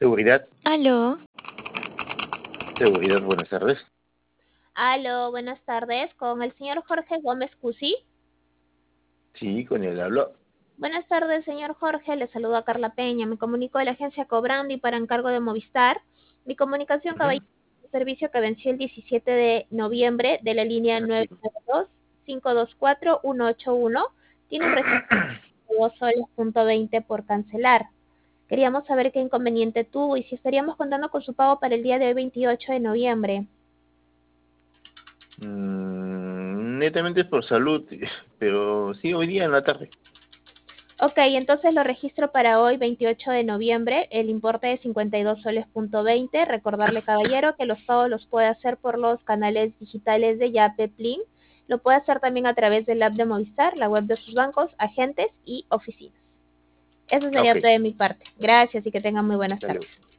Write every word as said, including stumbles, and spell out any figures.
Seguridad, Aló, seguridad, buenas tardes. Aló, buenas tardes, con el señor Jorge Gómez Cusi. Sí, con él hablo. Buenas tardes, señor Jorge, le saludo a Carla Peña, me comunico de la agencia Cobrandi para encargo de Movistar. Mi comunicación, Ujú. caballero, es un servicio que venció el diecisiete de noviembre de la línea Así. nueve nueve dos, cinco dos cuatro, uno ocho uno. Tiene un registro de dos soles punto veinte por cancelar. Queríamos saber qué inconveniente tuvo y si estaríamos contando con su pago para el día de hoy, veintiocho de noviembre. Mm, netamente es por salud, pero sí, hoy día en la tarde. Ok, entonces lo registro para hoy, veintiocho de noviembre, el importe de cincuenta y dos soles punto veinte. Recordarle, caballero, que los pagos los puede hacer por los canales digitales de Yape, Plin. Lo puede hacer también a través del app de Movistar, la web de sus bancos, agentes y oficinas. Eso Ok, sería todo de mi parte. Gracias y que tengan muy buenas dale. tardes.